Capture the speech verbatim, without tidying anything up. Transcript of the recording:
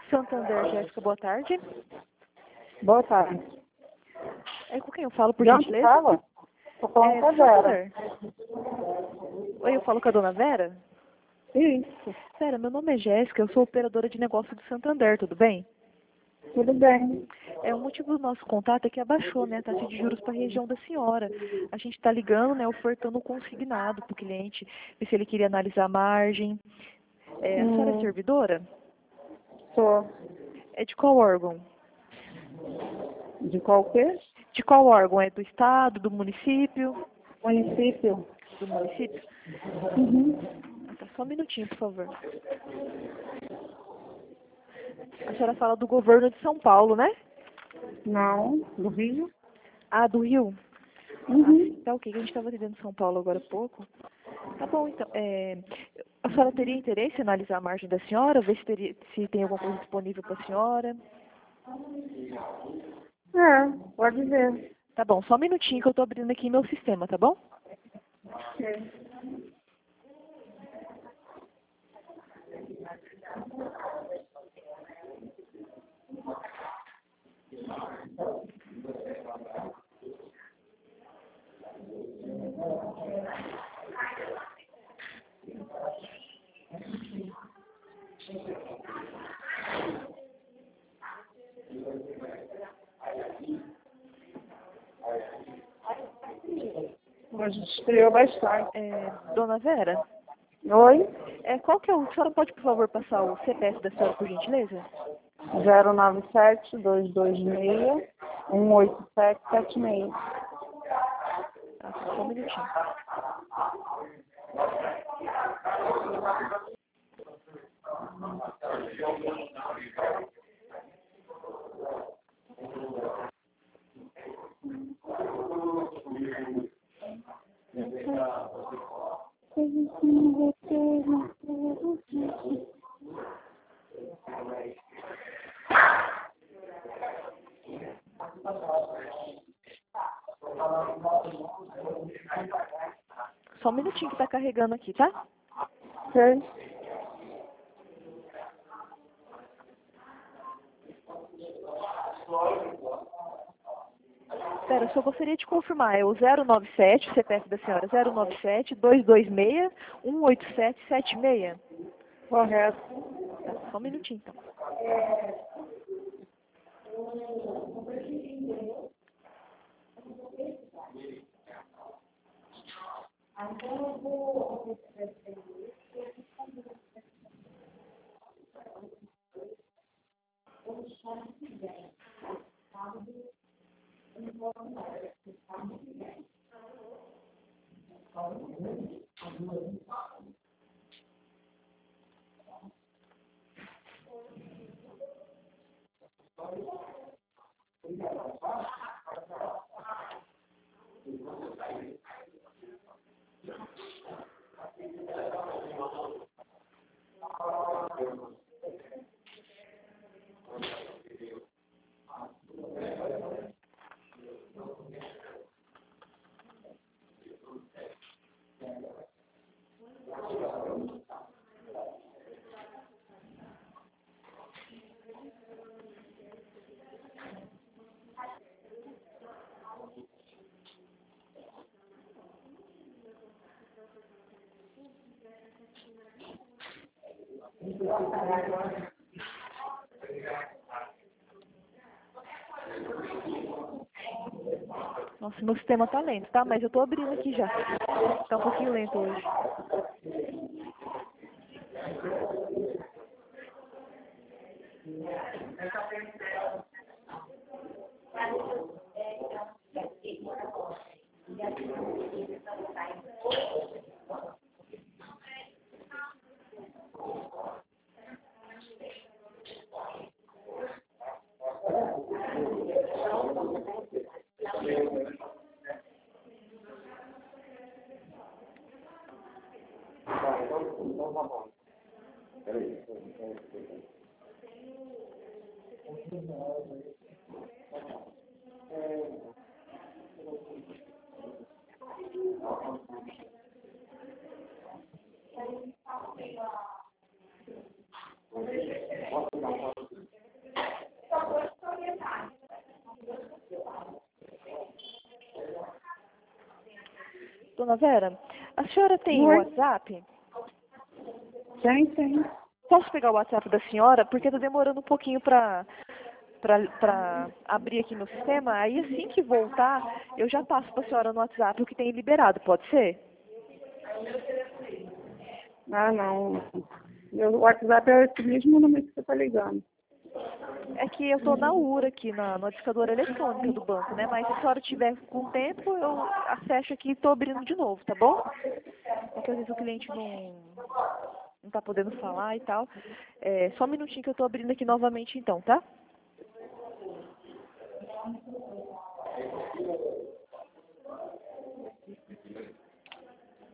Santander, Jéssica, boa tarde. Boa tarde. É com quem eu falo, por De onde gentileza? fala? Estou falando É, com a do Vera. Santander. Oi, eu falo com a dona Vera? Isso, Vera, meu nome é Jéssica, eu sou operadora de negócio do Santander, tudo bem? tudo bem. É, o motivo do nosso contato é que abaixou, né, a taxa de juros para a região da senhora. A gente está ligando, né, ofertando um consignado para o cliente, ver se ele queria analisar a margem. É, a senhora é Hum, servidora? sou É de qual órgão? de qualquer De qual órgão? É do estado, do município? município. Do município? Uhum. Ah, tá, só um minutinho, por favor. A senhora fala do governo de São Paulo, né? Não, do Rio. Ah, do Rio? Ah, sim, Uhum. tá ok. A gente estava atendendo São Paulo agora há pouco. Tá bom, então. É, a senhora teria interesse em analisar a margem da senhora, ver se, teria, se tem alguma coisa disponível para a senhora? É, pode ver. Tá bom, só um minutinho que eu estou abrindo aqui meu sistema, tá bom? Sim. A gente estreou bastante. É, dona Vera, Oi? é, qual que é o... A senhora pode, por favor, passar o C P F da senhora, por gentileza? zero nove sete, dois dois seis, um oito sete sete seis. Ah, tá, só um minutinho. Só um minutinho que tá carregando aqui, tá? Sei. Pera, eu só gostaria de confirmar. É o zero nove sete, o C P F da senhora, zero nove sete, dois dois seis, um oito sete sete seis. Correto. Tá, só um minutinho, então. Nossa, meu sistema tá lento, tá? Mas eu tô abrindo aqui já. Tá um pouquinho lento hoje. dona Vera, a senhora tem o Oi. WhatsApp? Tem, tem. Posso pegar o WhatsApp da senhora? Porque tá demorando um pouquinho para para abrir aqui no sistema. Aí assim que voltar, eu já passo para a senhora no WhatsApp o que tem liberado, pode ser? Ah, não. Meu WhatsApp é esse mesmo número que você tá ligando. É que eu estou na U R aqui, na notificadora eletrônica do banco, né? Mas se a senhora tiver com tempo, eu fecho aqui e estou abrindo de novo, tá bom? Porque às vezes o cliente não não tá podendo falar e tal. É, só um minutinho que eu estou abrindo aqui novamente então, tá?